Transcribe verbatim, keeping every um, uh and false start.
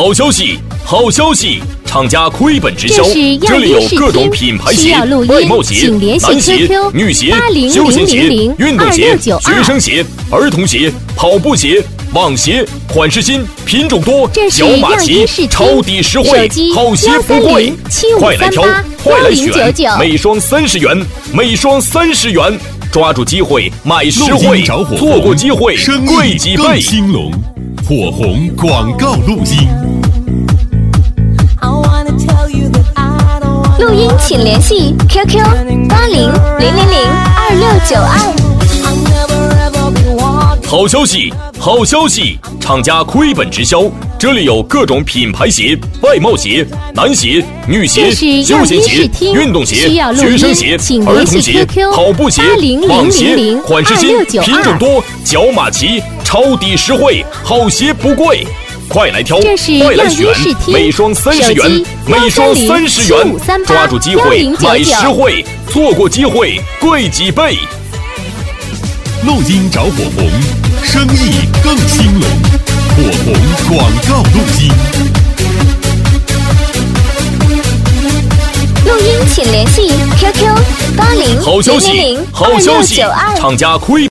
好消息，好消息！厂家亏本直销，这里有各种品牌鞋、外贸鞋、男鞋、女鞋、休闲鞋、运动鞋、学生鞋、儿童鞋、跑步鞋、网鞋，款式新，品种多，小码齐，超抵实惠，好鞋不贵，快来挑，快来选，每双三十元，每双三十元，抓住机会买实惠，错过机会贵几倍。 兴隆，火红广告录音。 录音请联系 Q Q 八零零零零二六九二。 好消息，好消息！厂家亏本直销，这里有各种品牌鞋、外贸鞋、男鞋、女鞋、休闲鞋、运动鞋、学生鞋、儿童鞋、跑步鞋、网鞋，款式新，品种多，脚码齐，超抵实惠，好鞋不贵。快来挑，快来选，每双三十元，每双三十元，抓住机会买实惠，错过机会贵几倍。 录音找火红，生意更兴隆。火红广告录音。 录音请联系 Q Q 八零零零零二六九二。 厂家亏。